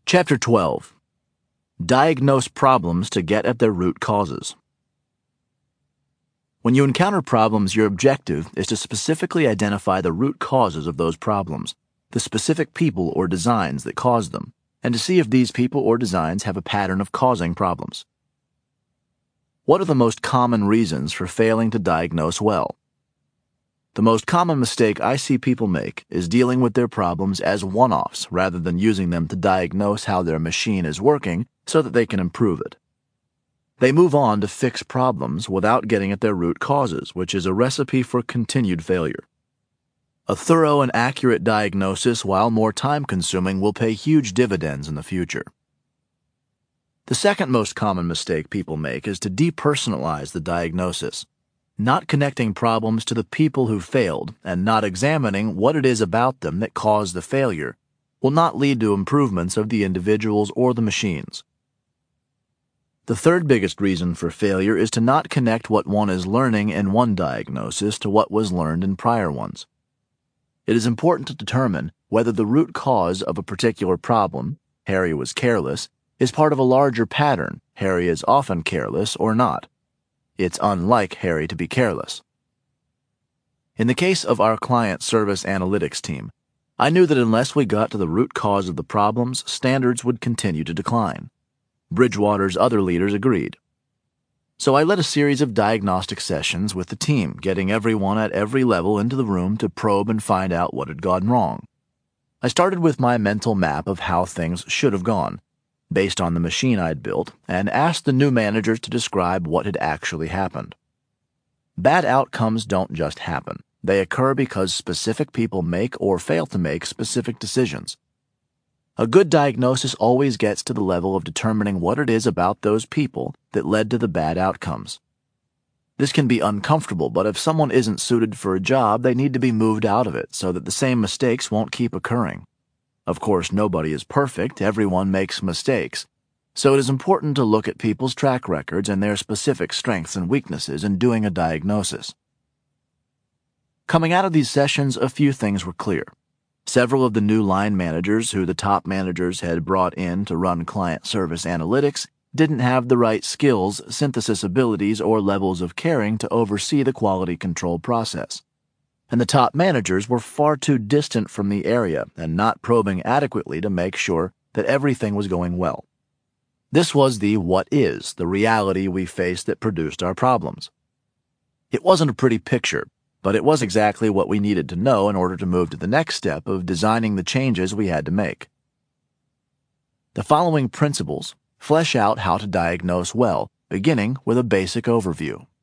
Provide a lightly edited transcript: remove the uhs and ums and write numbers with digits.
Chapter 12. Diagnose problems to get at their root causes. When you encounter problems, your objective is to specifically identify the root causes of those problems, the specific people or designs that cause them, and to see if these people or designs have a pattern of causing problems. What are the most common reasons for failing to diagnose well? The most common mistake I see people make is dealing with their problems as one-offs rather than using them to diagnose how their machine is working so that they can improve it. They move on to fix problems without getting at their root causes, which is a recipe for continued failure. A thorough and accurate diagnosis, while more time-consuming, will pay huge dividends in the future. The second most common mistake people make is to depersonalize the diagnosis. Not connecting problems to the people who failed and not examining what it is about them that caused the failure will not lead to improvements of the individuals or the machines. The third biggest reason for failure is to not connect what one is learning in one diagnosis to what was learned in prior ones. It is important to determine whether the root cause of a particular problem, Harry was careless, is part of a larger pattern, Harry is often careless, or not. It's unlike Harry to be careless. In the case of our client service analytics team, I knew that unless we got to the root cause of the problems, standards would continue to decline. Bridgewater's other leaders agreed. So I led a series of diagnostic sessions with the team, getting everyone at every level into the room to probe and find out what had gone wrong. I started with my mental map of how things should have gone, based on the machine I'd built, and asked the new managers to describe what had actually happened. Bad outcomes don't just happen. They occur because specific people make or fail to make specific decisions. A good diagnosis always gets to the level of determining what it is about those people that led to the bad outcomes. This can be uncomfortable, but if someone isn't suited for a job, they need to be moved out of it so that the same mistakes won't keep occurring. Of course, nobody is perfect, everyone makes mistakes, so it is important to look at people's track records and their specific strengths and weaknesses in doing a diagnosis. Coming out of these sessions, a few things were clear. Several of the new line managers who the top managers had brought in to run client service analytics didn't have the right skills, synthesis abilities, or levels of caring to oversee the quality control process. And the top managers were far too distant from the area and not probing adequately to make sure that everything was going well. This was the what is, the reality we faced that produced our problems. It wasn't a pretty picture, but it was exactly what we needed to know in order to move to the next step of designing the changes we had to make. The following principles flesh out how to diagnose well, beginning with a basic overview.